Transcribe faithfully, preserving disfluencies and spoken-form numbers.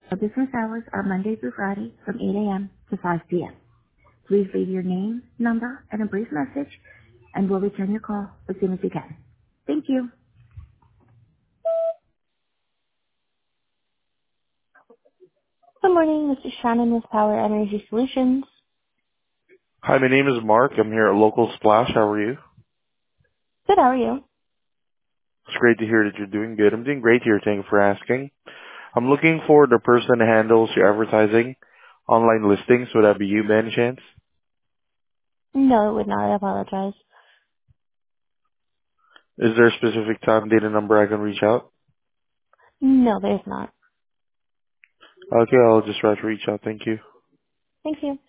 Our business hours are Monday through Friday from eight a.m. to five p.m. Please leave your name, number, and a brief message, and we'll return your call as soon as we can. Thank you. Good morning. This is Shannon with Power Energy Solutions. Hi, my name is Mark. I'm here at Local Splash. How are you? Good. How are you? It's great to hear that you're doing good. I'm doing great here. Thank you for asking. I'm looking for the person that handles your advertising, online listings. Would that be you, by any chance? No, it would not. I apologize. Is there a specific time, date, and number I can reach out? No, there's not. Okay, I'll just try to reach out. Thank you. Thank you.